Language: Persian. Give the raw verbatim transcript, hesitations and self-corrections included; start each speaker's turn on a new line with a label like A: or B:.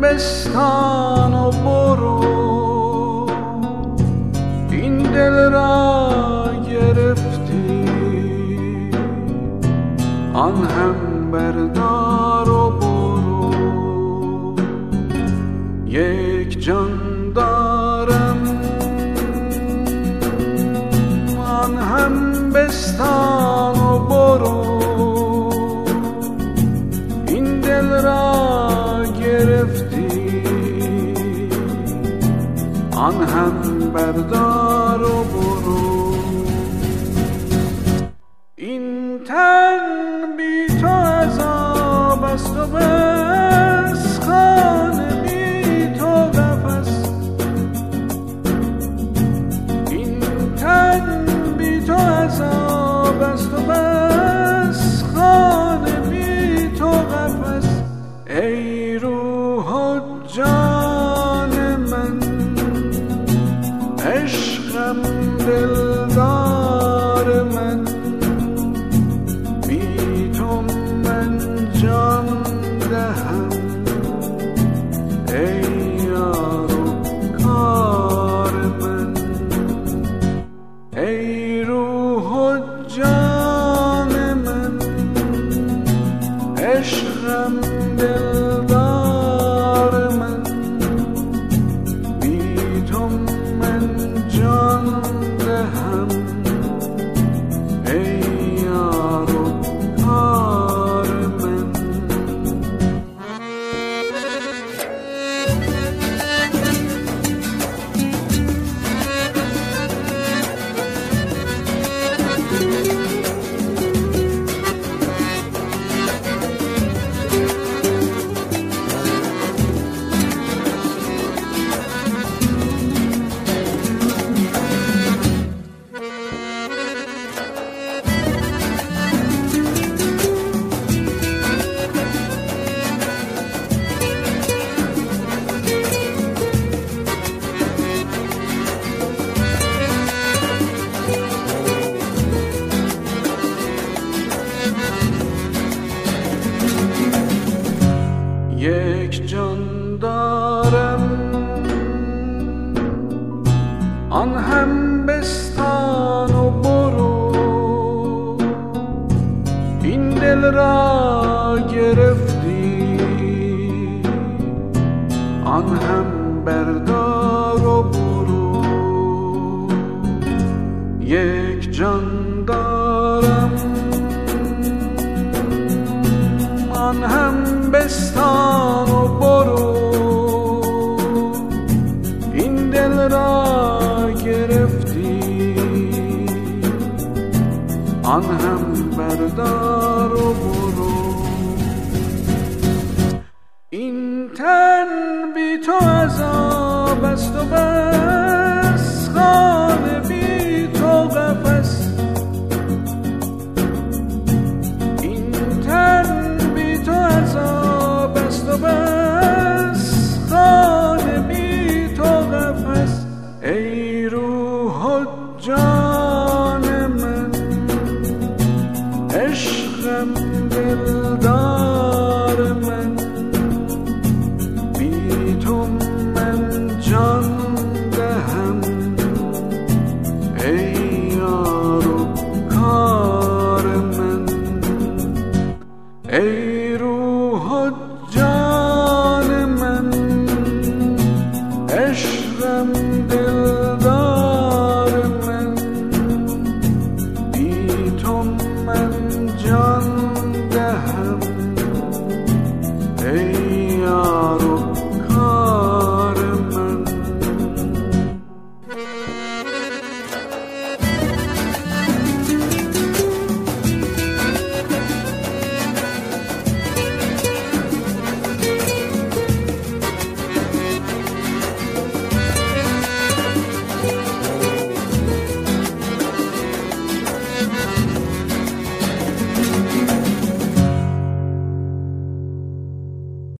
A: بستان و برو، این دل را گرفتی آن هم بردار و برو. یک جان دارم آن هم بستان و برو، این دل را گرفتی آن هم بردار و برو. این تن بی تو عذاب است و بس، خانه بی تو قفس. این تن بی تو عذاب است و بس، خانه بی تو قفس. ای روح و جان من، عشقم دلدار من، بی تو من جان دهم. ای یار و کار من، ای روح و جان من، عشقم دلدار من، بی تو من جان دهم. ای یار و کار من. یک جان دارم آن هم بستان و برو، این دل را گرفتی آن هم بردار و برو. یک جان دارم آن هم بستان و برو، این دل را گرفتی آن هم بردار و برو. این تن بی تو عذاب است و بس، خانه بی تو قفس. این تن بی تو عذاب است و بس، خانه بی تو قفس. ای روح و جان من، عشقم دلدار من، بی تو من جان دهم. ای یار و کار من، ای روح و جان من، عشقم دلدار من، بی تو من جان دهم.